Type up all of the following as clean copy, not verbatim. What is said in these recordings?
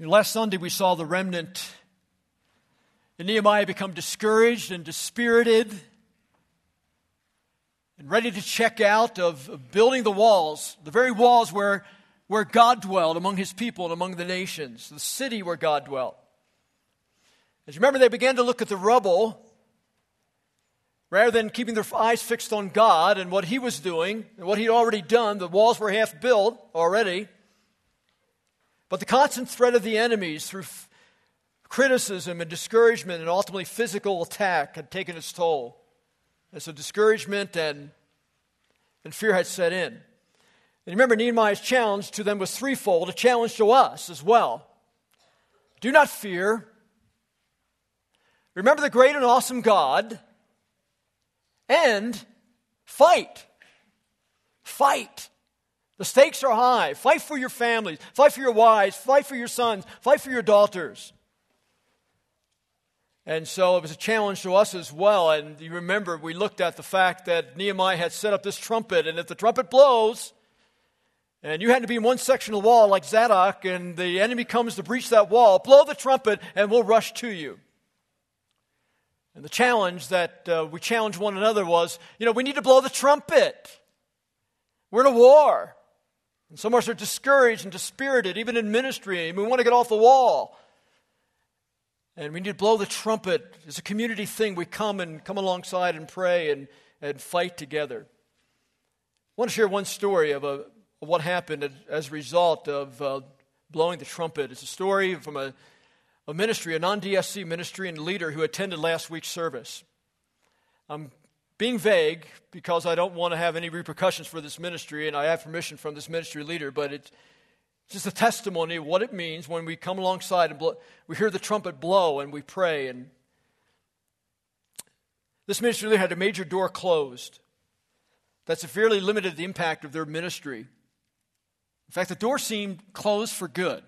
Last Sunday we saw the remnant in Nehemiah become discouraged and dispirited and ready to check out of building the walls, the very walls where God dwelled among his people and among the nations, the city where God dwelt. As you remember, they began to look at the rubble rather than keeping their eyes fixed on God and what he was doing and what he'd already done. The walls were half built already. But the constant threat of the enemies through criticism and discouragement and ultimately physical attack had taken its toll. And so discouragement and fear had set in. And remember, Nehemiah's challenge to them was threefold, a challenge to us as well. Do not fear. Remember the great and awesome God. And fight. Fight. The stakes are high. Fight for your families. Fight for your wives. Fight for your sons. Fight for your daughters. And so it was a challenge to us as well. And you remember we looked at the fact that Nehemiah had set up this trumpet. And if the trumpet blows, and you had to be in one section of the wall like Zadok, and the enemy comes to breach that wall, blow the trumpet and we'll rush to you. And the challenge that we challenged one another was, we need to blow the trumpet. We're in a war. And some of us are discouraged and dispirited, even in ministry, and we want to get off the wall. And we need to blow the trumpet. It's a community thing. We come alongside and pray and fight together. I want to share one story of what happened as a result of blowing the trumpet. It's a story from a ministry, a non-DSC ministry and leader who attended last week's service. I'm being vague because I don't want to have any repercussions for this ministry, and I have permission from this ministry leader, but it's just a testimony of what it means when we come alongside and we hear the trumpet blow and we pray. And this ministry leader had a major door closed that severely limited the impact of their ministry. In fact, the door seemed closed for good.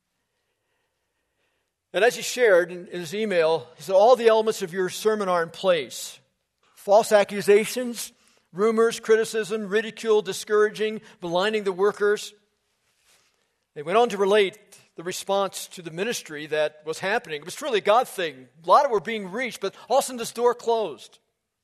And as he shared in his email, he said, all the elements of your sermon are in place. False accusations, rumors, criticism, ridicule, discouraging, maligning the workers. They went on to relate the response to the ministry that was happening. It was truly a God thing. A lot of were being reached, but all of a sudden this door closed.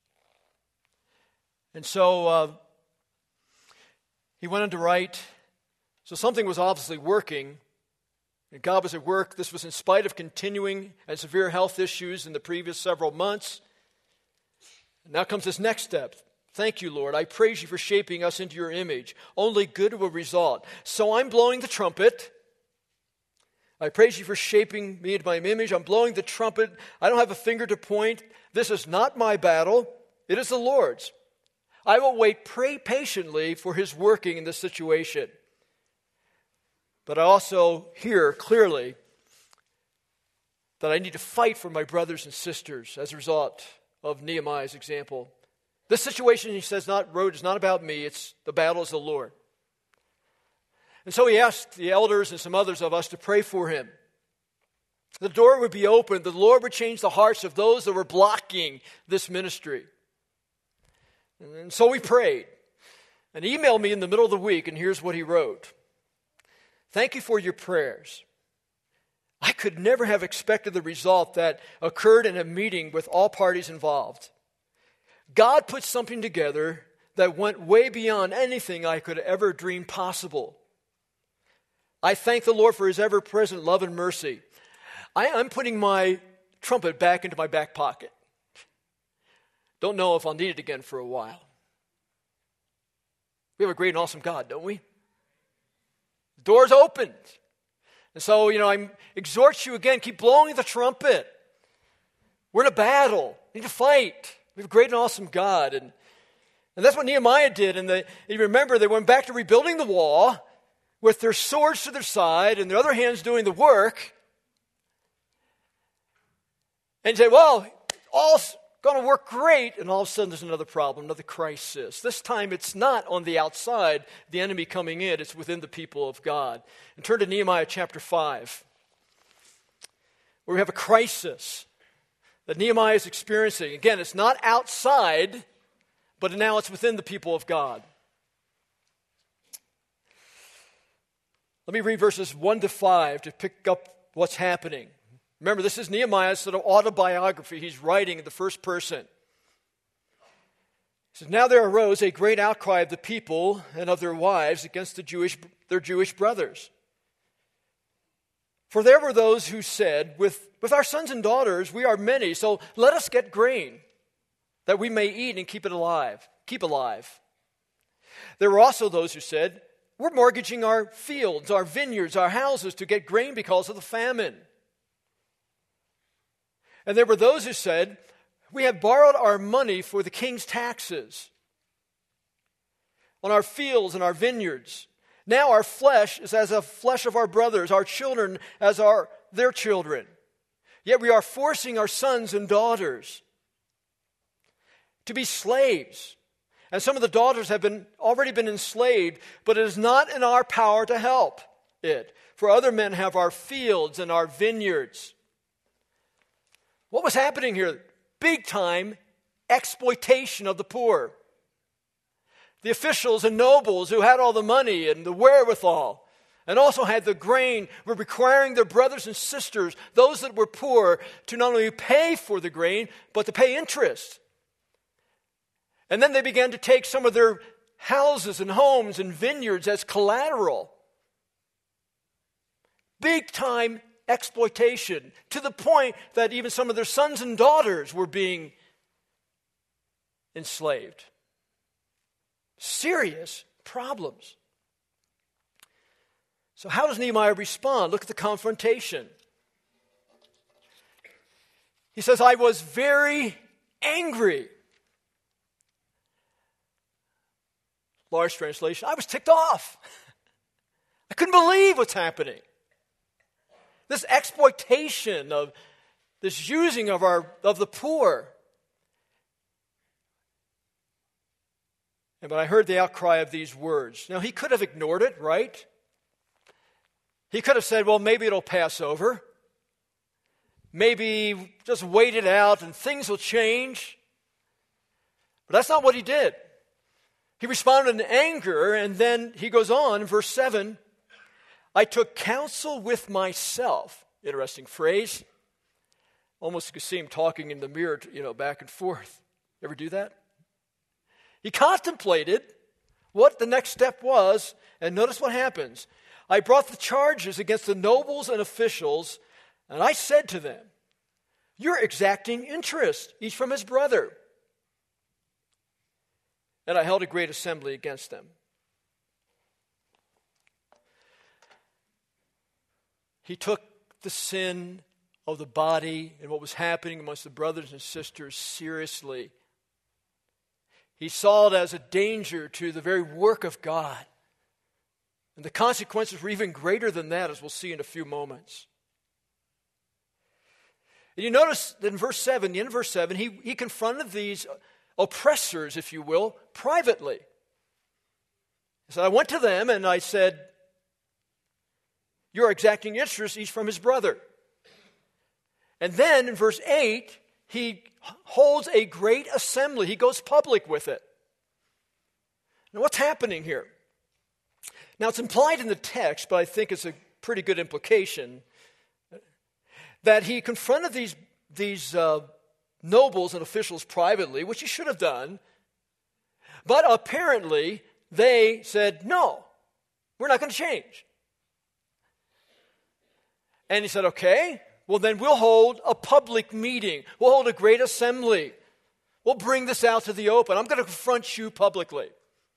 And so he went on to write, so something was obviously working. And God was at work. This was in spite of continuing and severe health issues in the previous several months. And now comes this next step. Thank you, Lord. I praise you for shaping us into your image. Only good will result. So I'm blowing the trumpet. I praise you for shaping me into my image. I'm blowing the trumpet. I don't have a finger to point. This is not my battle. It is the Lord's. I will wait, pray patiently for his working in this situation. But I also hear clearly that I need to fight for my brothers and sisters as a result of Nehemiah's example. This situation, he says, is not about me. It's the battle is the Lord. And so he asked the elders and some others of us to pray for him. The door would be opened. The Lord would change the hearts of those that were blocking this ministry. And so we prayed. And he emailed me in the middle of the week, and here's what he wrote. Thank you for your prayers. I could never have expected the result that occurred in a meeting with all parties involved. God put something together that went way beyond anything I could ever dream possible. I thank the Lord for his ever-present love and mercy. I'm putting my trumpet back into my back pocket. Don't know if I'll need it again for a while. We have a great and awesome God, don't we? The door's opened. And so, I exhort you again, keep blowing the trumpet. We're in a battle. We need to fight. We have a great and awesome God. And that's what Nehemiah did. And you remember, they went back to rebuilding the wall with their swords to their side and their other hands doing the work. And say, well, all's going to work great. And all of a sudden there's another problem, another crisis. This time it's not on the outside, the enemy coming in. It's within the people of God. And turn to Nehemiah chapter 5, where we have a crisis that Nehemiah is experiencing. Again, it's not outside, but now it's within the people of God. Let me read verses 1 to 5 to pick up what's happening. Remember, this is Nehemiah's sort of autobiography. He's writing in the first person. He says, "Now there arose a great outcry of the people and of their wives against their Jewish brothers. For there were those who said, with our sons and daughters we are many, so let us get grain, that we may eat and keep alive. There were also those who said, we're mortgaging our fields, our vineyards, our houses to get grain because of the famine. And there were those who said, we have borrowed our money for the king's taxes on our fields and our vineyards. Now our flesh is as the flesh of our brothers, our children as their children. Yet we are forcing our sons and daughters to be slaves. And some of the daughters have already been enslaved, but it is not in our power to help it. For other men have our fields and our vineyards." What was happening here? Big time exploitation of the poor. The officials and nobles who had all the money and the wherewithal and also had the grain were requiring their brothers and sisters, those that were poor, to not only pay for the grain, but to pay interest. And then they began to take some of their houses and homes and vineyards as collateral. Big time exploitation, to the point that even some of their sons and daughters were being enslaved. Serious problems. So how does Nehemiah respond? Look at the confrontation. He says, "I was very angry." Large translation, I was ticked off. I couldn't believe what's happening. This exploitation of this using of the poor. But I heard the outcry of these words. Now, he could have ignored it, right? He could have said, well, maybe it'll pass over. Maybe just wait it out and things will change. But that's not what he did. He responded in anger, and then he goes on in verse 7, "I took counsel with myself." Interesting phrase. Almost you could see him talking in the mirror, back and forth. Ever do that? He contemplated what the next step was, and notice what happens. "I brought the charges against the nobles and officials, and I said to them, you're exacting interest, each from his brother. And I held a great assembly against them." He took the sin of the body and what was happening amongst the brothers and sisters seriously. He saw it as a danger to the very work of God. And the consequences were even greater than that, as we'll see in a few moments. And you notice that in verse 7, the end of verse 7, he confronted these oppressors, if you will, privately. He said, "I went to them and I said, you're exacting interest each from his brother." And then in verse 8, he holds a great assembly. He goes public with it. Now, what's happening here? Now, it's implied in the text, but I think it's a pretty good implication, that he confronted these nobles and officials privately, which he should have done, but apparently they said, no, we're not going to change. And he said, okay, well then we'll hold a public meeting. We'll hold a great assembly. We'll bring this out to the open. I'm going to confront you publicly.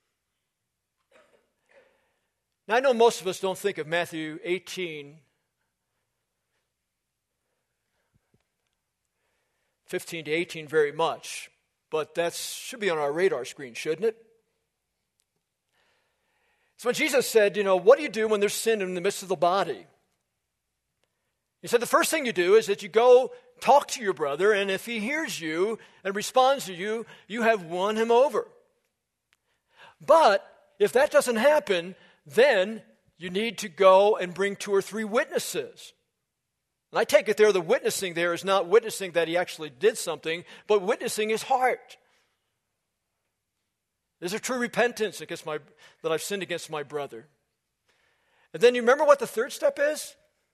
Now, I know most of us don't think of Matthew 18, 15 to 18 very much, but that should be on our radar screen, shouldn't it? So when Jesus said, what do you do when there's sin in the midst of the body? He said the first thing you do is that you go talk to your brother, and if he hears you and responds to you, you have won him over. But if that doesn't happen, then you need to go and bring 2 or 3 witnesses. And I take it there, the witnessing there is not witnessing that he actually did something, but witnessing his heart. Is there true repentance that I've sinned against my brother? And then you remember what the third step is?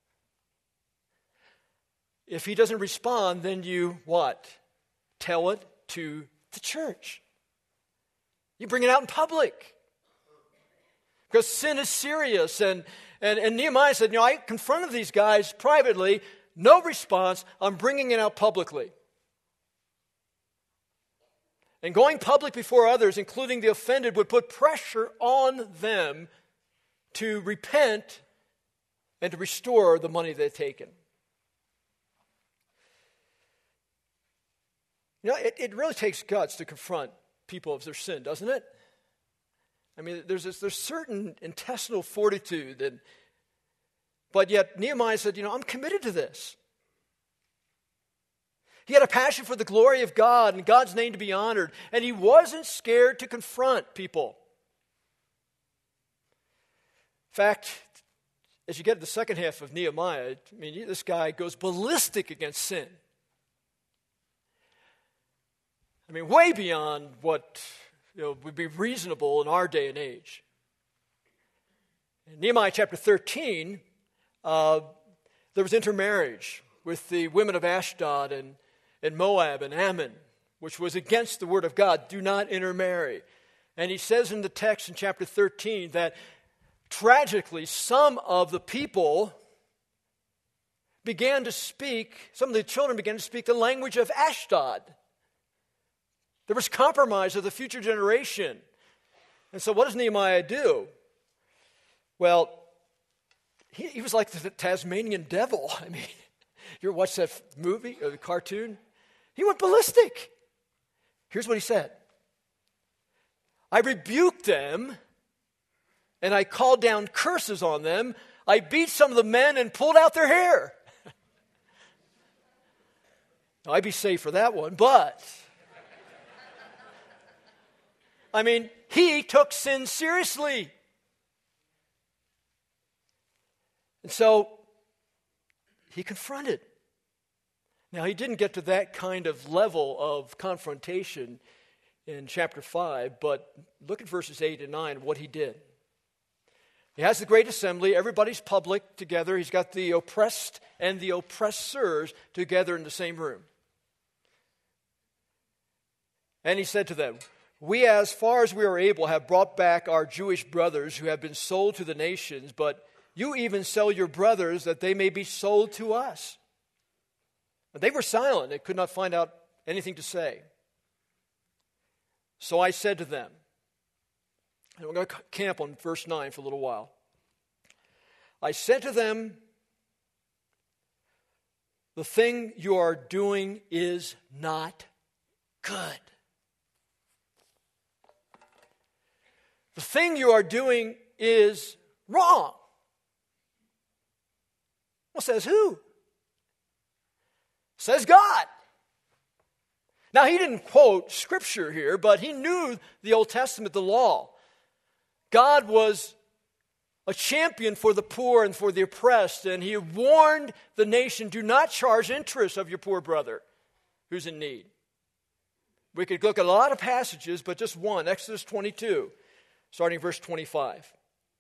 If he doesn't respond, then you what? Tell it to the church. You bring it out in public. Because sin is serious. And Nehemiah said, I confronted these guys privately. No response. I'm bringing it out publicly. And going public before others, including the offended, would put pressure on them to repent and to restore the money they've taken. It really takes guts to confront people of their sin, doesn't it? I mean, there's certain intestinal fortitude, but yet Nehemiah said, I'm committed to this. He had a passion for the glory of God and God's name to be honored, and he wasn't scared to confront people. In fact, as you get to the second half of Nehemiah, this guy goes ballistic against sin. Way beyond what would be reasonable in our day and age. In Nehemiah chapter 13, there was intermarriage with the women of Ashdod and Moab and Ammon, which was against the word of God. Do not intermarry. And he says in the text in chapter 13 that tragically some of the people some of the children began to speak the language of Ashdod. There was compromise of the future generation. And so what does Nehemiah do? Well, he was like the Tasmanian devil. You ever watched that movie or the cartoon? He went ballistic. Here's what he said. I rebuked them, and I called down curses on them. I beat some of the men and pulled out their hair. Now, I'd be safe for that one, but he took sin seriously. And so he confronted. Now, he didn't get to that kind of level of confrontation in chapter 5, but look at verses 8 and 9, what he did. He has the great assembly. Everybody's public together. He's got the oppressed and the oppressors together in the same room. And he said to them, we, as far as we are able, have brought back our Jewish brothers who have been sold to the nations, but you even sell your brothers that they may be sold to us. But they were silent. They could not find out anything to say. So I said to them, and we're going to camp on verse 9 for a little while. I said to them, the thing you are doing is not good. The thing you are doing is wrong. Well, says who? Says God. Now, he didn't quote Scripture here, but he knew the Old Testament, the law. God was a champion for the poor and for the oppressed, and he warned the nation, do not charge interest of your poor brother who's in need. We could look at a lot of passages, but just one, Exodus 22. Starting verse 25.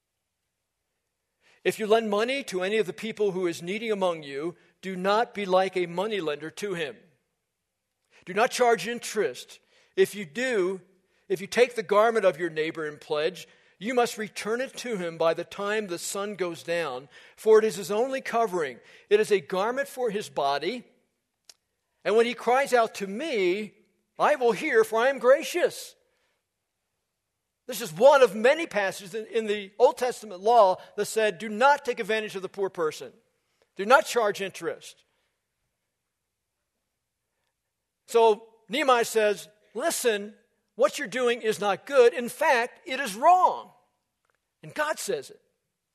If you lend money to any of the people who is needy among you, do not be like a moneylender to him. Do not charge interest. If you take the garment of your neighbor in pledge, you must return it to him by the time the sun goes down, for it is his only covering. It is a garment for his body. And when he cries out to me, I will hear, for I am gracious. This is one of many passages in the Old Testament law that said, do not take advantage of the poor person. Do not charge interest. So Nehemiah says, listen, what you're doing is not good. In fact, it is wrong. And God says it.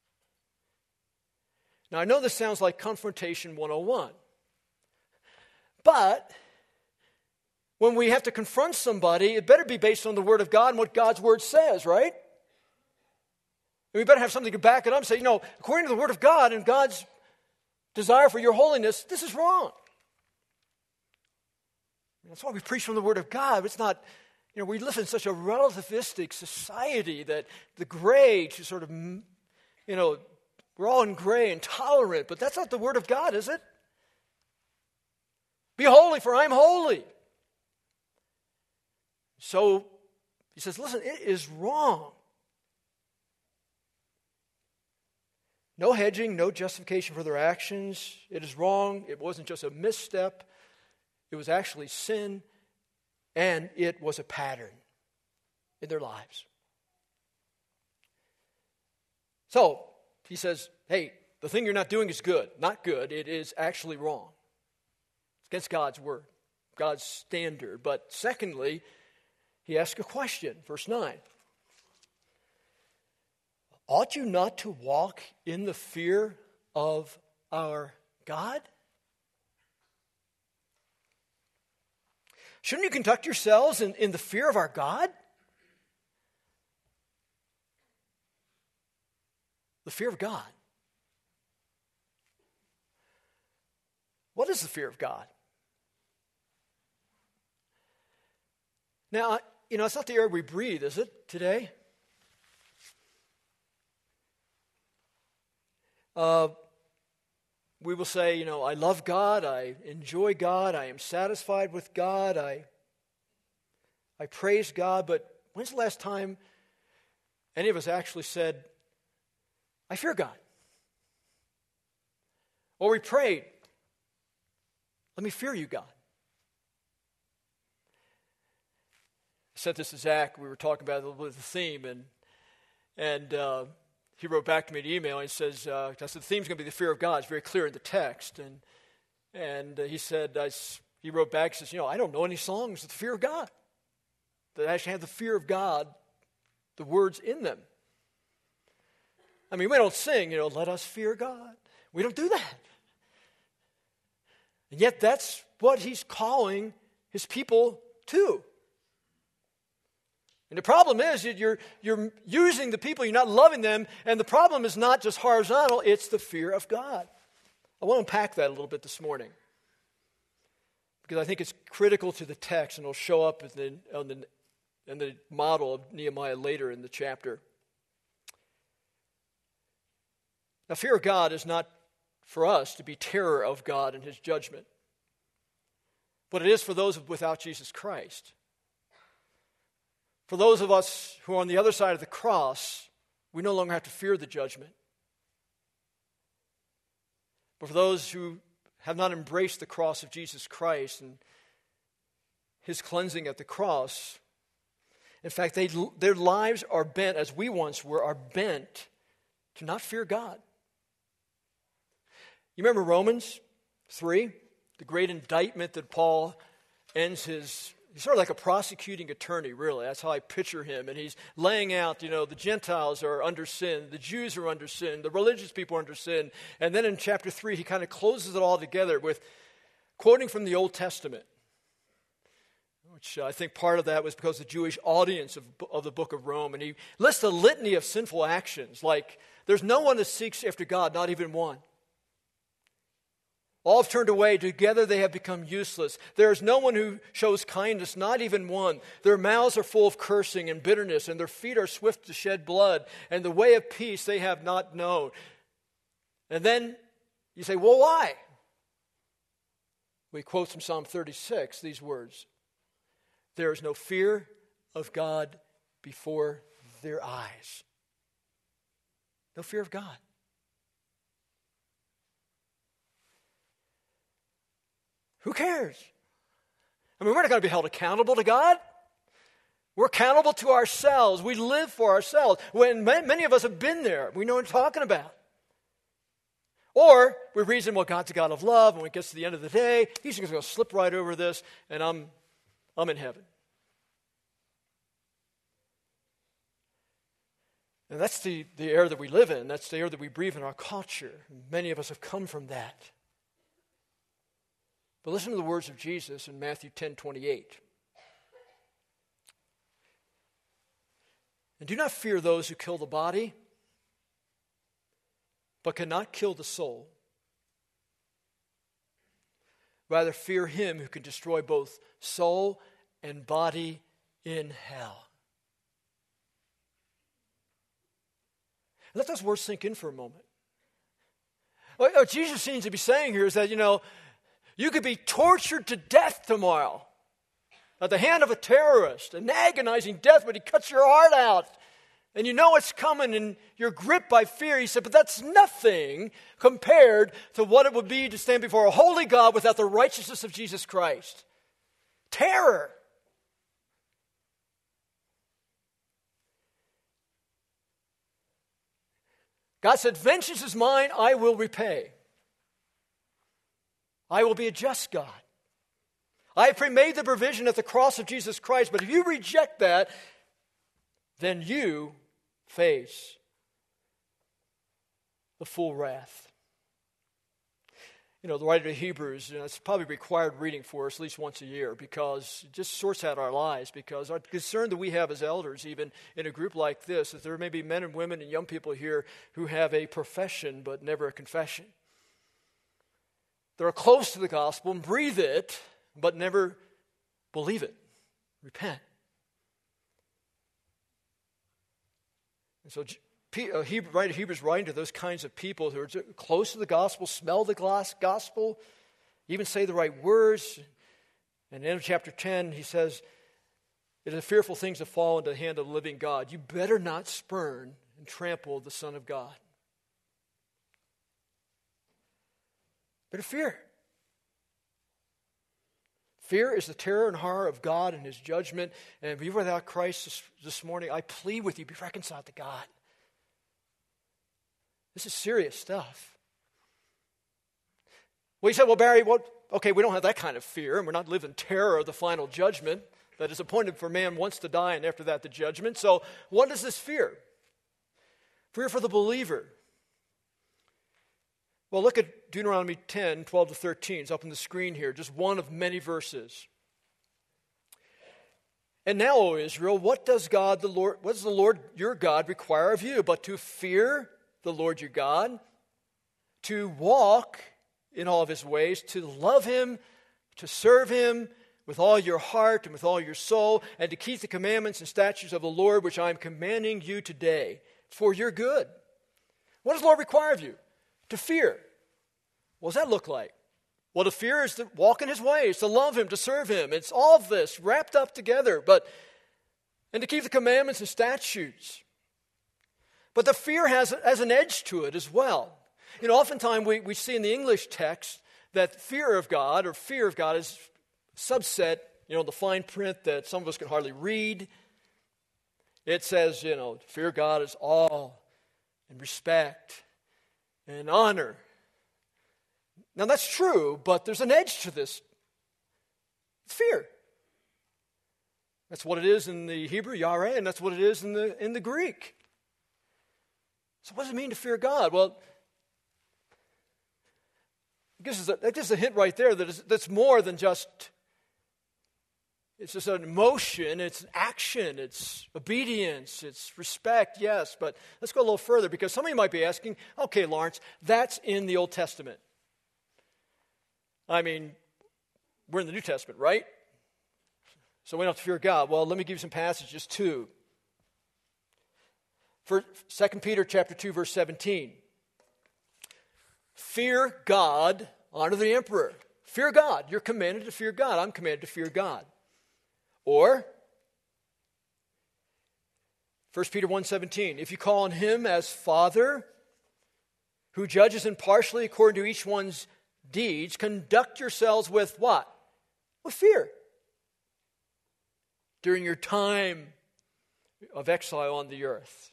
Now, I know this sounds like Confrontation 101. But when we have to confront somebody, it better be based on the Word of God and what God's Word says, right? And we better have something to back it up and say, according to the Word of God and God's desire for your holiness, this is wrong. That's why we preach from the Word of God. It's not, we live in such a relativistic society that the gray to sort of, We're all in gray and tolerant, but that's not the Word of God, is it? Be holy, for I am holy. So he says, listen, it is wrong. No hedging, no justification for their actions. It is wrong. It wasn't just a misstep. It was actually sin, and it was a pattern in their lives. So he says, hey, the thing you're not doing is good. Not good. It is actually wrong. It's against God's word, God's standard. But secondly, he asks a question, verse 9. Ought you not to walk in the fear of our God? Shouldn't you conduct yourselves in the fear of our God? The fear of God. What is the fear of God? Now, it's not the air we breathe, is it, today? We will say, I love God, I enjoy God, I am satisfied with God, I praise God, but when's the last time any of us actually said, I fear God? Or we prayed, let me fear you, God. I sent this to Zach, we were talking about a little bit of the theme, and he wrote back to me an email, and he says, I said, the theme's going to be the fear of God. It's very clear in the text. And he said, he wrote back, he says, I don't know any songs with the fear of God that actually have the fear of God, the words in them. I mean, we don't sing, let us fear God. We don't do that. And yet that's what he's calling his people to. And the problem is that you're using the people, you're not loving them, and the problem is not just horizontal, it's the fear of God. I want to unpack that a little bit this morning, because I think it's critical to the text, and it'll show up in the model of Nehemiah later in the chapter. Now, fear of God is not for us to be terror of God and his judgment, but it is for those without Jesus Christ. For those of us who are on the other side of the cross, we no longer have to fear the judgment. But for those who have not embraced the cross of Jesus Christ and his cleansing at the cross, in fact, their lives are bent, as we once were, are bent to not fear God. You remember Romans 3, the great indictment that Paul ends his... He's sort of like a prosecuting attorney, really. That's how I picture him. And he's laying out, the Gentiles are under sin, the Jews are under sin, the religious people are under sin. And then in chapter 3, he kind of closes it all together with quoting from the Old Testament, which I think part of that was because of the Jewish audience of the book of Rome. And he lists a litany of sinful actions, like there's no one that seeks after God, not even one. All have turned away. Together they have become useless. There is no one who shows kindness, not even one. Their mouths are full of cursing and bitterness, and their feet are swift to shed blood, and the way of peace they have not known. And then you say, well, why? We quote from Psalm 36 these words. There is no fear of God before their eyes. No fear of God. Who cares? I mean, we're not going to be held accountable to God. We're accountable to ourselves. We live for ourselves. When many of us have been there, we know what I'm talking about. Or we reason, well, God's a God of love, and when it gets to the end of the day, he's just going to slip right over this, and I'm in heaven. And that's the air that we live in. That's the air that we breathe in our culture. Many of us have come from that. But listen to the words of Jesus in Matthew 10:28. And do not fear those who kill the body, but cannot kill the soul. Rather, fear him who can destroy both soul and body in hell. Let those words sink in for a moment. What Jesus seems to be saying here is that, you could be tortured to death tomorrow at the hand of a terrorist, an agonizing death, but he cuts your heart out. And you know it's coming and you're gripped by fear. He said, but that's nothing compared to what it would be to stand before a holy God without the righteousness of Jesus Christ. Terror. God said, vengeance is mine, I will repay. I will be a just God. I have made the provision at the cross of Jesus Christ, but if you reject that, then you face the full wrath. The writer of Hebrews, it's probably required reading for us at least once a year because it just sorts out our lives. Because our concern that we have as elders, even in a group like this, is there may be men and women and young people here who have a profession but never a confession. They're close to the gospel and breathe it, but never believe it. Repent. And so writer of Hebrews writing to those kinds of people who are close to the gospel, smell the gospel, even say the right words. And in chapter 10, he says, it is a fearful thing to fall into the hand of the living God. You better not spurn and trample the Son of God. Better fear. Fear is the terror and horror of God and His judgment. And if you're without Christ this morning, I plead with you, be reconciled to God. This is serious stuff. Well, you said, well, Barry, okay, we don't have that kind of fear, and we're not living in terror of the final judgment that is appointed for man once to die, and after that the judgment. So what is this fear? Fear for the believer. Well, look at Deuteronomy 10, 12 to 13. It's up on the screen here, just one of many verses. And now, O Israel, what does the Lord your God require of you but to fear the Lord your God, to walk in all of His ways, to love Him, to serve Him with all your heart and with all your soul, and to keep the commandments and statutes of the Lord, which I am commanding you today, for your good. What does the Lord require of you? To fear. What does that look like? Well, to fear is to walk in His ways, to love Him, to serve Him. It's all of this wrapped up together, and to keep the commandments and statutes. But the fear has an edge to it as well. Oftentimes we see in the English text that fear of God is subset, the fine print that some of us can hardly read. It says, fear of God is awe and respect and honor. Now that's true, but there's an edge to this. Fear. That's what it is in the Hebrew, yareh, and that's what it is in the Greek. So what does it mean to fear God? Well, that gives a hint right there that's more than just, it's just an emotion, it's an action, it's obedience, it's respect, yes. But let's go a little further, because some of you might be asking, okay, Lawrence, that's in the Old Testament. I mean, we're in the New Testament, right? So we don't have to fear God. Well, let me give you some passages too. For 2 Peter chapter 2, verse 17. Fear God, honor the emperor. Fear God. You're commanded to fear God. I'm commanded to fear God. Or 1 Peter 1:17. If you call on Him as Father, who judges impartially according to each one's deeds, conduct yourselves with what? With fear. During your time of exile on the earth.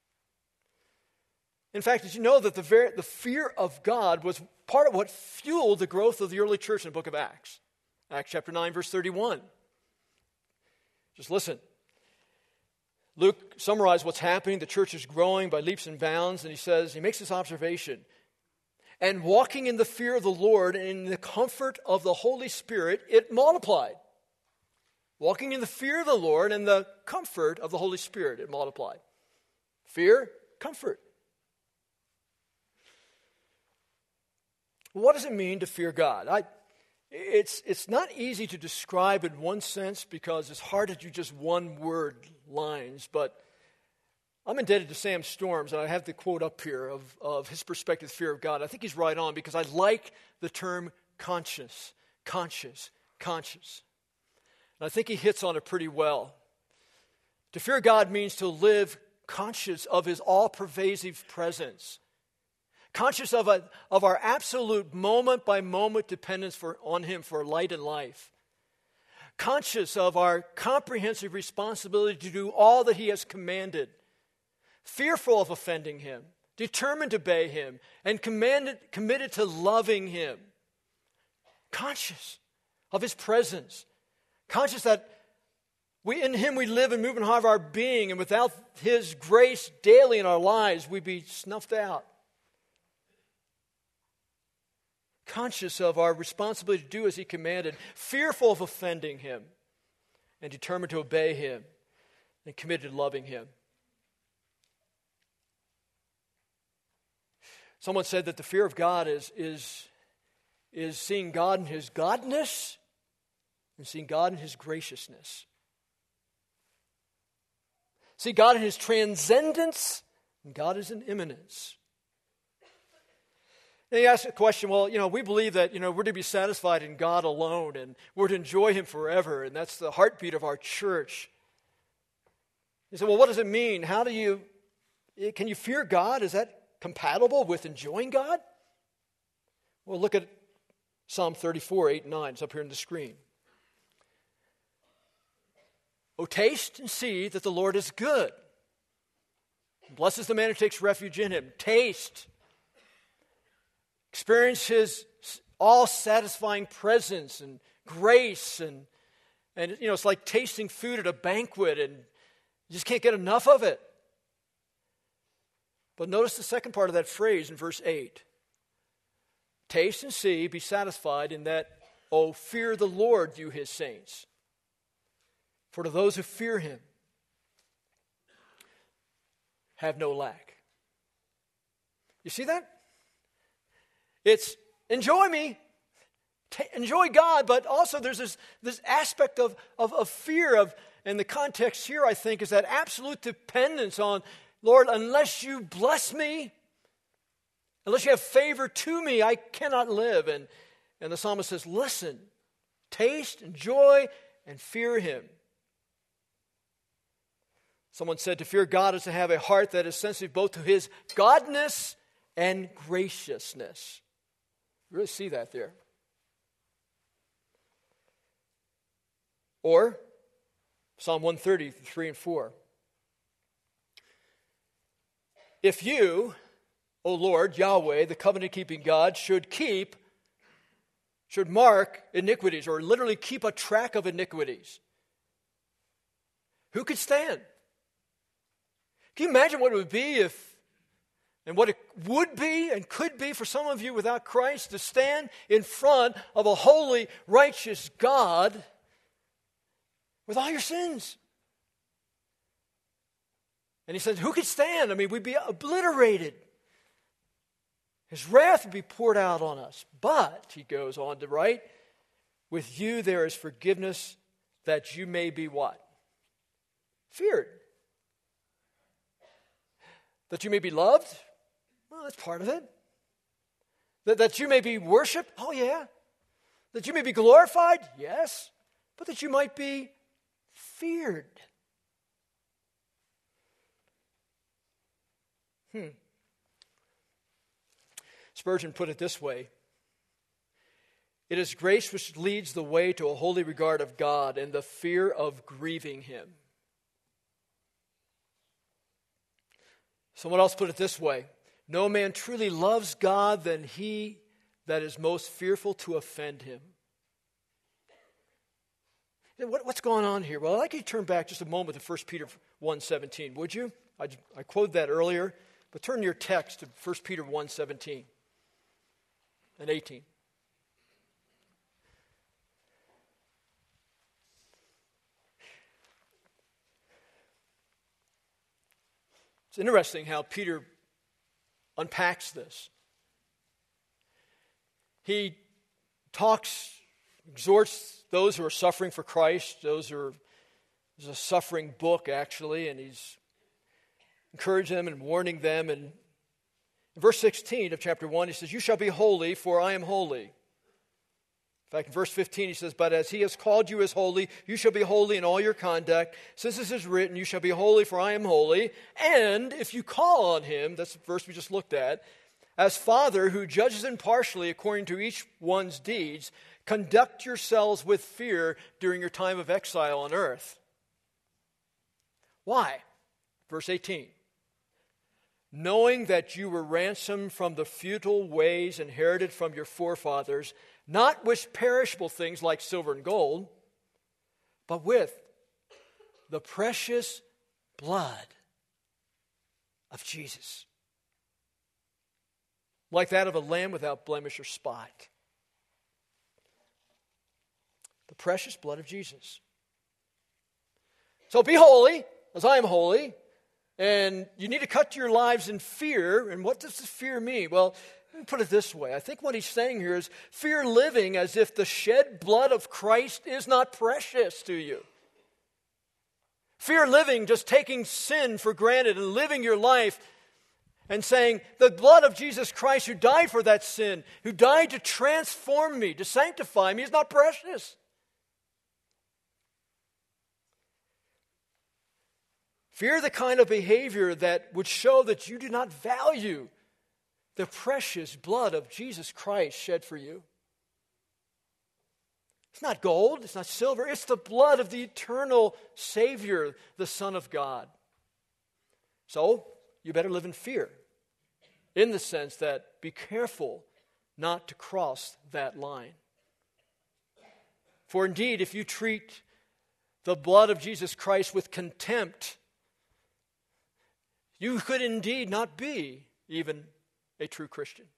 In fact, did you know that the fear of God was part of what fueled the growth of the early church in the book of Acts? Acts chapter 9, verse 31. Just listen. Luke summarized what's happening. The church is growing by leaps and bounds, and he makes this observation. And walking in the fear of the Lord and in the comfort of the Holy Spirit, it multiplied. Walking in the fear of the Lord and the comfort of the Holy Spirit, it multiplied. Fear, comfort. What does it mean to fear God? It's not easy to describe in one sense because it's hard to do just one word lines, but I'm indebted to Sam Storms, and I have the quote up here of his perspective, fear of God. I think he's right on because I like the term conscious. And I think he hits on it pretty well. To fear God means to live conscious of his all-pervasive presence, conscious of our absolute moment-by-moment dependence on him for light and life, conscious of our comprehensive responsibility to do all that he has commanded, fearful of offending him, determined to obey him, and committed to loving him, conscious of his presence, conscious that in him we live and move and have our being, and without his grace daily in our lives, we'd be snuffed out. Conscious of our responsibility to do as he commanded, fearful of offending him, and determined to obey him, and committed to loving him. Someone said that the fear of God is seeing God in his godness and seeing God in his graciousness. See God in his transcendence and God is in immanence. Now you ask the question, well, we believe that, we're to be satisfied in God alone and we're to enjoy him forever, and that's the heartbeat of our church. You say, well, what does it mean? Can you fear God? Is that compatible with enjoying God? Well, look at Psalm 34, 8 and 9. It's up here on the screen. Oh, taste and see that the Lord is good. Blessed is the man who takes refuge in him. Taste. Experience his all-satisfying presence and grace. And it's like tasting food at a banquet and you just can't get enough of it. But notice the second part of that phrase in verse 8. Taste and see, be satisfied in that, oh, fear the Lord, you his saints. For to those who fear him, have no lack. You see that? It's enjoy me, enjoy God, but also there's this aspect of fear and the context here, I think, is that absolute dependence on, Lord, unless you bless me, unless you have favor to me, I cannot live. And the psalmist says, listen, taste, enjoy, and fear him. Someone said to fear God is to have a heart that is sensitive both to his godness and graciousness. You really see that there. Or Psalm 130, 3 and 4. If you, O Lord, Yahweh, the covenant-keeping God, should mark iniquities, or literally keep a track of iniquities, who could stand? Can you imagine what it would be and what it would be and could be for some of you without Christ to stand in front of a holy, righteous God with all your sins? And he says, who could stand? I mean, we'd be obliterated. His wrath would be poured out on us. But, he goes on to write, with you there is forgiveness that you may be what? Feared. That you may be loved? Well, that's part of it. That you may be worshiped? Oh, yeah. That you may be glorified? Yes. But that you might be feared. Spurgeon put it this way. It is grace which leads the way to a holy regard of God and the fear of grieving him. Someone else put it this way. No man truly loves God than he that is most fearful to offend him. What's going on here? Well, I'd like you to turn back just a moment to 1 Peter 1:17, would you? I quoted that earlier, but turn your text to 1 Peter 1:17 and 18. It's interesting how Peter unpacks this. He exhorts those who are suffering for Christ. There's a suffering book, actually, and he's encouraging them and warning them. And in verse 16 of chapter 1, he says, "You shall be holy, for I am holy." In fact, in verse 15, he says, "But as he has called you as holy, you shall be holy in all your conduct. Since this is written, you shall be holy, for I am holy. And if you call on him," that's the verse we just looked at, "as Father who judges impartially according to each one's deeds, conduct yourselves with fear during your time of exile on earth." Why? Verse 18. "Knowing that you were ransomed from the futile ways inherited from your forefathers, not with perishable things like silver and gold, but with the precious blood of Jesus, like that of a lamb without blemish or spot." The precious blood of Jesus. So be holy, as I am holy. And you need to cut your lives in fear. And what does this fear mean? Well, let me put it this way. I think what he's saying here is fear living as if the shed blood of Christ is not precious to you. Fear living just taking sin for granted and living your life and saying, the blood of Jesus Christ who died for that sin, who died to transform me, to sanctify me, is not precious. Fear the kind of behavior that would show that you do not value the precious blood of Jesus Christ shed for you. It's not gold, it's not silver, it's the blood of the eternal Savior, the Son of God. So, you better live in fear, in the sense that be careful not to cross that line. For indeed, if you treat the blood of Jesus Christ with contempt, you could indeed not be even a true Christian.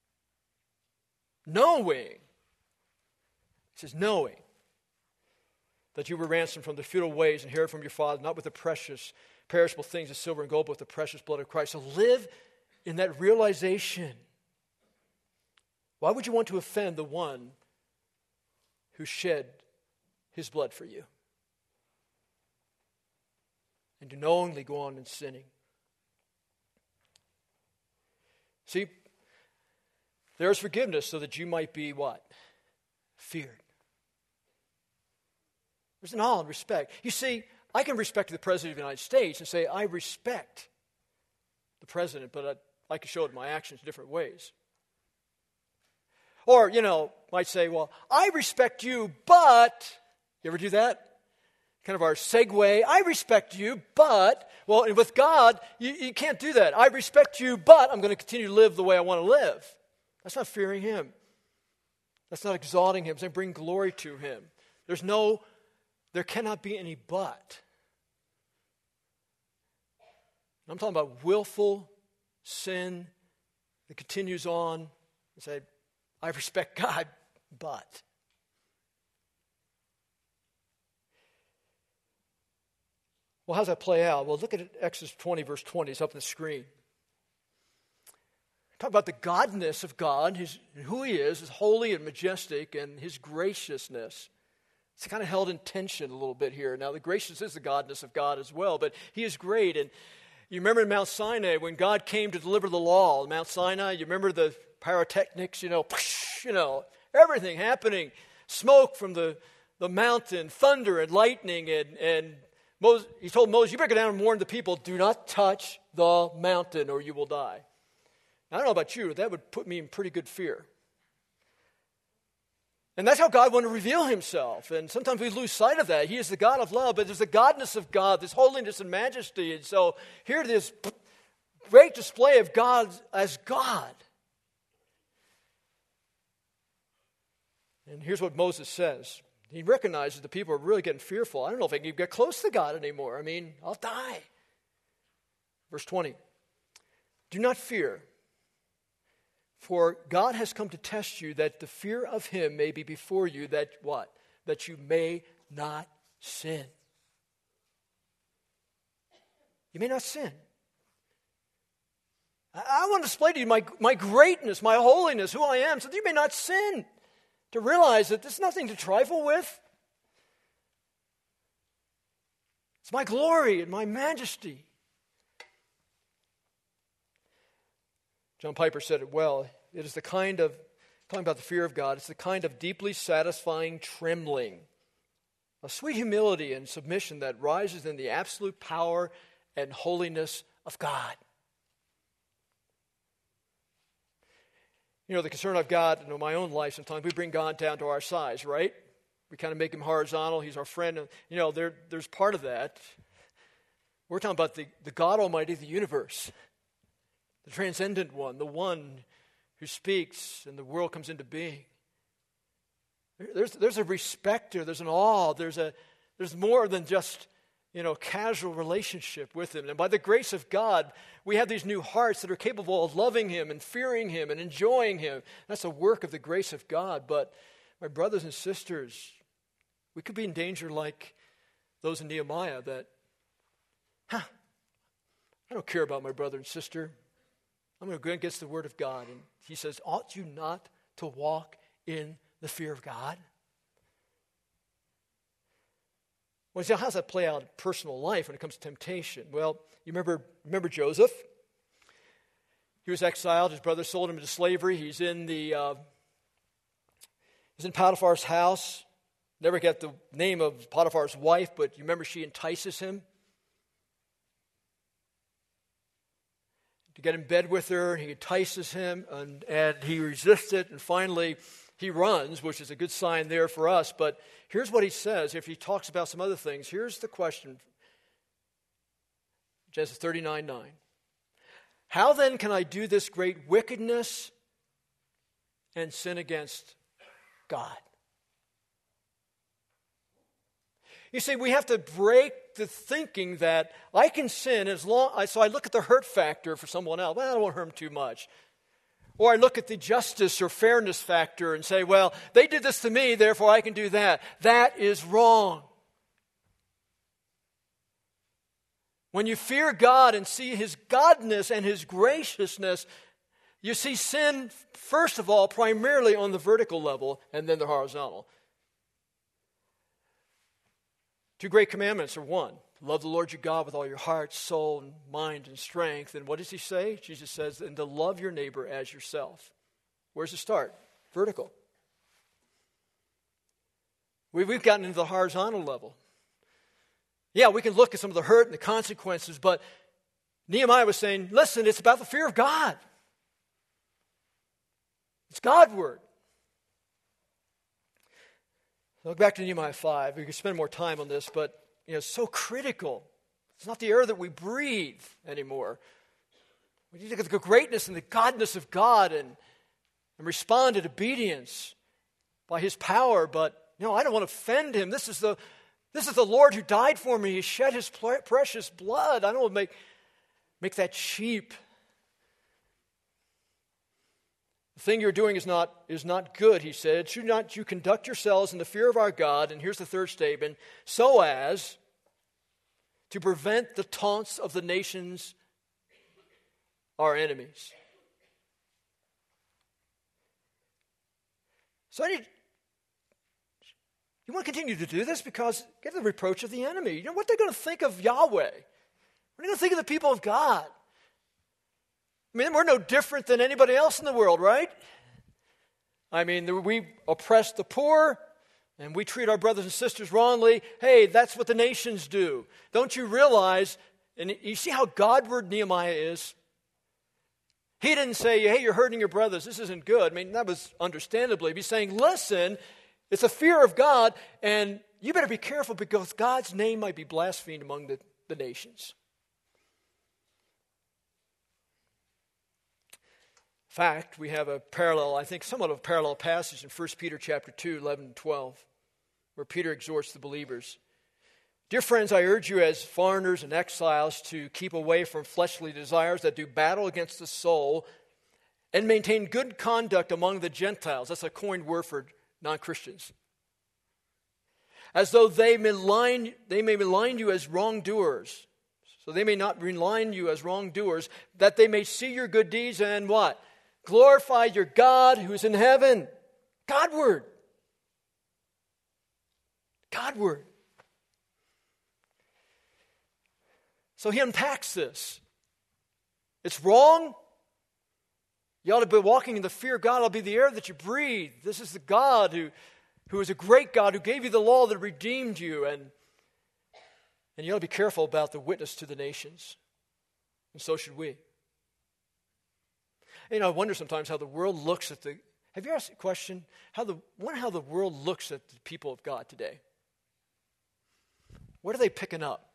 Knowing, it says knowing, that you were ransomed from the futile ways inherited from your father, not with the precious, perishable things of silver and gold, but with the precious blood of Christ. So live in that realization. Why would you want to offend the one who shed his blood for you? And to knowingly go on in sinning. See, there is forgiveness so that you might be what? Feared. There's an awe and respect. You see, I can respect the President of the United States and say, I respect the President, but I can show it in my actions in different ways. Or, might say, well, I respect you, but, you ever do that? Kind of our segue, I respect you, but, well, and with God, you can't do that. I respect you, but I'm going to continue to live the way I want to live. That's not fearing Him. That's not exalting Him. It's not bringing glory to Him. There cannot be any but. I'm talking about willful sin that continues on and say, I respect God, but. Well, how does that play out? Well, look at Exodus 20, verse 20. It's up on the screen. Talk about the godness of God, who He is holy and majestic, and His graciousness. It's kind of held in tension a little bit here. Now, the graciousness is the godness of God as well, but He is great. And you remember in Mount Sinai, when God came to deliver the law, Mount Sinai, you remember the pyrotechnics, everything happening. Smoke from the mountain, thunder and lightning, and Moses, He told Moses, you better go down and warn the people, do not touch the mountain or you will die. Now, I don't know about you, that would put me in pretty good fear. And that's how God wanted to reveal Himself. And sometimes we lose sight of that. He is the God of love, but there's the godness of God, this holiness and majesty. And so here it is, great display of God as God. And here's what Moses says. He recognizes the people are really getting fearful. I don't know if I can get close to God anymore. I'll die. Verse 20. Do not fear, for God has come to test you, that the fear of Him may be before you, that what? That you may not sin. You may not sin. I want to display to you my greatness, my holiness, who I am, so that you may not sin. To realize that there's nothing to trifle with. It's my glory and my majesty. John Piper said it well. It is the kind of, talking about the fear of God, it's the kind of deeply satisfying trembling, a sweet humility and submission that rises in the absolute power and holiness of God. You know, the concern I've got in my own life, sometimes we bring God down to our size, right? We kind of make him horizontal. He's our friend. You know, there's part of that. We're talking about the God Almighty of the universe, the transcendent one, the one who speaks and the world comes into being. There's a respect there. There's an awe. There's more than just, casual relationship with him. And by the grace of God, we have these new hearts that are capable of loving him and fearing him and enjoying him. That's a work of the grace of God. But my brothers and sisters, we could be in danger like those in Nehemiah that, I don't care about my brother and sister. I'm going to go against the word of God. And he says, ought you not to walk in the fear of God? Well, how does that play out in personal life when it comes to temptation? Well, you remember Joseph? He was exiled. His brothers sold him into slavery. He's in Potiphar's house. Never get the name of Potiphar's wife, but you remember she entices him to get in bed with her. He entices him, and he resists it, and finally he runs, which is a good sign there for us. But here's what he says. If he talks about some other things, here's the question. Genesis 39:9. How then can I do this great wickedness and sin against God? You see, we have to break the thinking that I can sin so I look at the hurt factor for someone else. Well, I don't want to hurt them too much. Or I look at the justice or fairness factor and say, well, they did this to me, therefore I can do that. That is wrong. When you fear God and see his godness and his graciousness, you see sin, first of all, primarily on the vertical level and then the horizontal. Two great commandments are one. Love the Lord your God with all your heart, soul, and mind, and strength. And what does he say? Jesus says, and to love your neighbor as yourself. Where's it start? Vertical. We've gotten into the horizontal level. Yeah, we can look at some of the hurt and the consequences, but Nehemiah was saying, listen, it's about the fear of God. It's Godward. Look back to Nehemiah 5. We could spend more time on this, but it's so critical. It's not the air that we breathe anymore. We need to look at the greatness and the godness of God and respond in obedience by his power. But I don't want to offend him. This is the Lord who died for me. He shed his precious blood. I don't want to make that cheap. The thing you're doing is not good, he said. Should not you conduct yourselves in the fear of our God, and here's the third statement, so as to prevent the taunts of the nations, our enemies. So you want to continue to do this because get the reproach of the enemy. What they're going to think of Yahweh. What are they going to think of the people of God? I mean, we're no different than anybody else in the world, right? I mean, we oppress the poor, and we treat our brothers and sisters wrongly. Hey, that's what the nations do. Don't you realize, and you see how Godward Nehemiah is? He didn't say, hey, you're hurting your brothers. This isn't good. I mean, that was understandably. He's saying, listen, it's a fear of God, and you better be careful because God's name might be blasphemed among the nations. In fact, we have somewhat of a parallel passage in 1 Peter chapter 2, 11 and 12, where Peter exhorts the believers. Dear friends, I urge you as foreigners and exiles to keep away from fleshly desires that do battle against the soul and maintain good conduct among the Gentiles. That's a coined word for non-Christians. As though they may malign you as wrongdoers. So they may not malign you as wrongdoers, that they may see your good deeds and what? Glorify your God who is in heaven. Godward. Godward. So he unpacks this. It's wrong. You ought to be walking in the fear of God. It'll be the air that you breathe. This is the God who is a great God, who gave you the law that redeemed you. And you ought to be careful about the witness to the nations. And so should we. And, I wonder sometimes how the world looks at the... Have you asked the question? Wonder how the world looks at the people of God today. What are they picking up?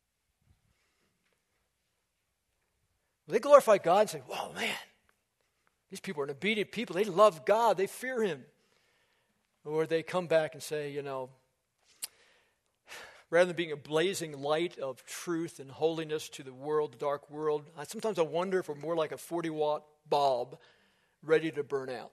Will they glorify God and say, whoa, man, these people are an obedient people. They love God. They fear Him. Or they come back and say, rather than being a blazing light of truth and holiness to the world, the dark world, sometimes I wonder if we're more like a 40-watt bulb ready to burn out.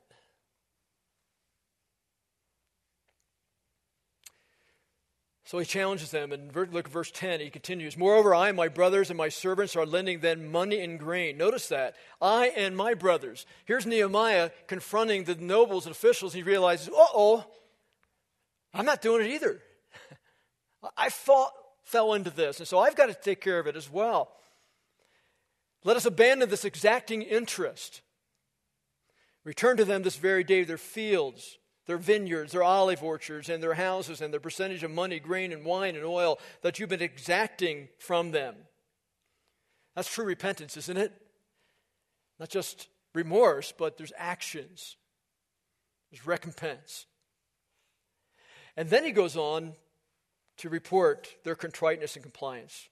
So he challenges them, and look at verse 10, he continues, "Moreover, I and my brothers and my servants are lending them money and grain." Notice that. I and my brothers. Here's Nehemiah confronting the nobles and officials. He realizes, I'm not doing it either. I fell into this, and so I've got to take care of it as well. Let us abandon this exacting interest. Return to them this very day their fields, their vineyards, their olive orchards, and their houses, and their percentage of money, grain, and wine, and oil that you've been exacting from them. That's true repentance, isn't it? Not just remorse, but there's actions. There's recompense. And then he goes on to report their contriteness and compliance.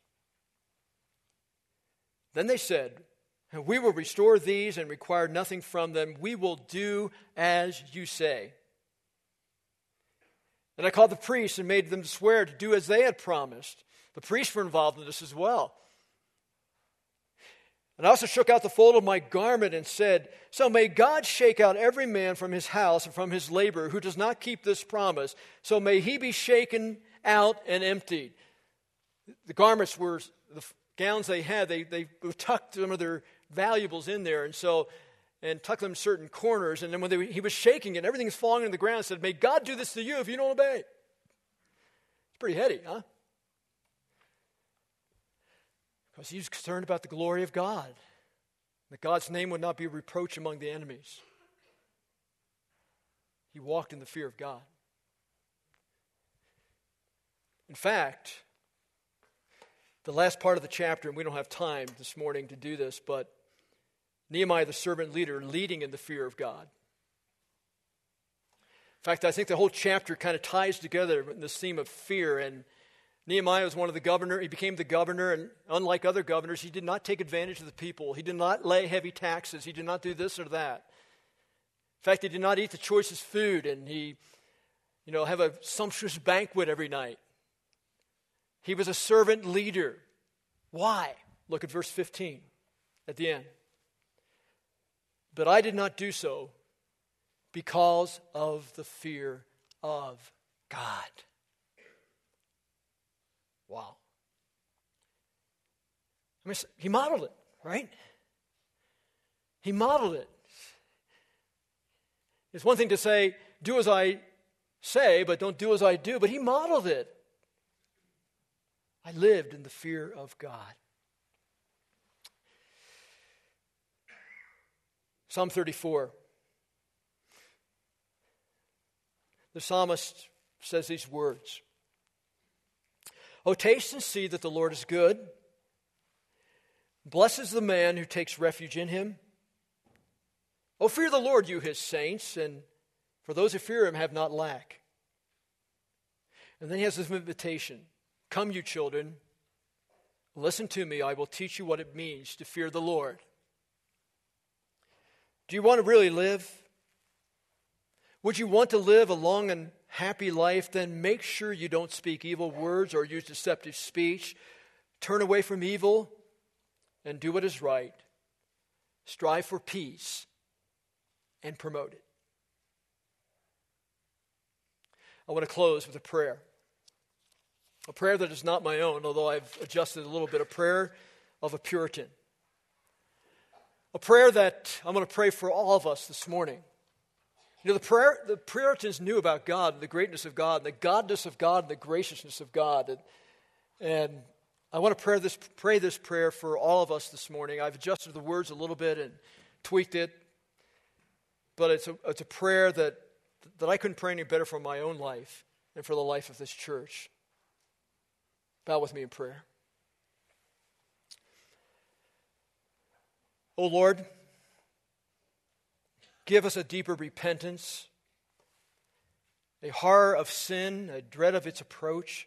Then they said, "We will restore these and require nothing from them. We will do as you say." And I called the priests and made them swear to do as they had promised. The priests were involved in this as well. And I also shook out the fold of my garment and said, "So may God shake out every man from his house and from his labor who does not keep this promise. So may he be shaken out and emptied." The garments were, the gowns they had, they tucked some of their valuables in there, and tucked them in certain corners. And then when he was shaking it, everything's falling on the ground, and said, "May God do this to you if you don't obey." It's pretty heady, huh? Because he was concerned about the glory of God, that God's name would not be a reproach among the enemies. He walked in the fear of God. In fact, the last part of the chapter, and we don't have time this morning to do this, but Nehemiah, the servant leader, leading in the fear of God. In fact, I think the whole chapter kind of ties together in this theme of fear. And Nehemiah was one of the governors. He became the governor, and unlike other governors, he did not take advantage of the people. He did not lay heavy taxes. He did not do this or that. In fact, he did not eat the choicest food, and he, have a sumptuous banquet every night. He was a servant leader. Why? Look at verse 15 at the end. "But I did not do so because of the fear of God." Wow. He modeled it, right? He modeled it. It's one thing to say, "Do as I say, but don't do as I do," but he modeled it. I lived in the fear of God. Psalm 34. The psalmist says these words. "Oh, taste and see that the Lord is good. Blessed is the man who takes refuge in him. Oh, fear the Lord, you his saints, and for those who fear him have not lack." And then he has this invitation. "Come, you children, listen to me. I will teach you what it means to fear the Lord." Do you want to really live? Would you want to live a long and happy life? Then make sure you don't speak evil words or use deceptive speech. Turn away from evil and do what is right. Strive for peace and promote it. I want to close with a prayer. A prayer that is not my own, although I've adjusted a little bit. A prayer of a Puritan. A prayer that I'm going to pray for all of us this morning. The Puritans knew about God, the greatness of God, the godness of God, and the graciousness of God. And I want to pray this prayer for all of us this morning. I've adjusted the words a little bit and tweaked it. but it's a prayer that I couldn't pray any better for my own life and for the life of this church. Bow with me in prayer. O Lord, give us a deeper repentance, a horror of sin, a dread of its approach.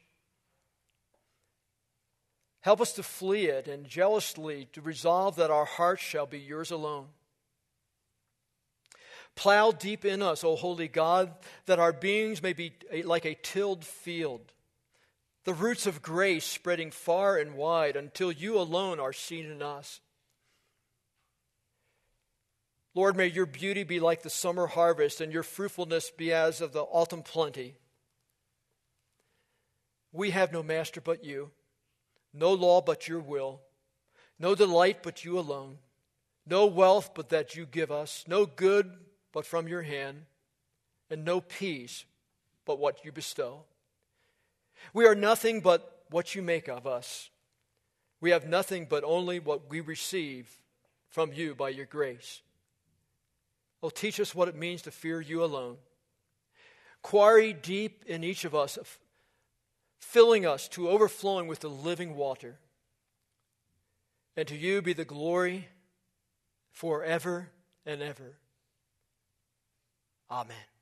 Help us to flee it and jealously to resolve that our hearts shall be yours alone. Plow deep in us, O holy God, that our beings may be like a tilled field, the roots of grace spreading far and wide until you alone are seen in us. Lord, may your beauty be like the summer harvest and your fruitfulness be as of the autumn plenty. We have no master but you, no law but your will, no delight but you alone, no wealth but that you give us, no good but from your hand, and no peace but what you bestow. We are nothing but what you make of us. We have nothing but only what we receive from you by your grace. Oh, teach us what it means to fear you alone. Quarry deep in each of us, filling us to overflowing with the living water. And to you be the glory forever and ever. Amen.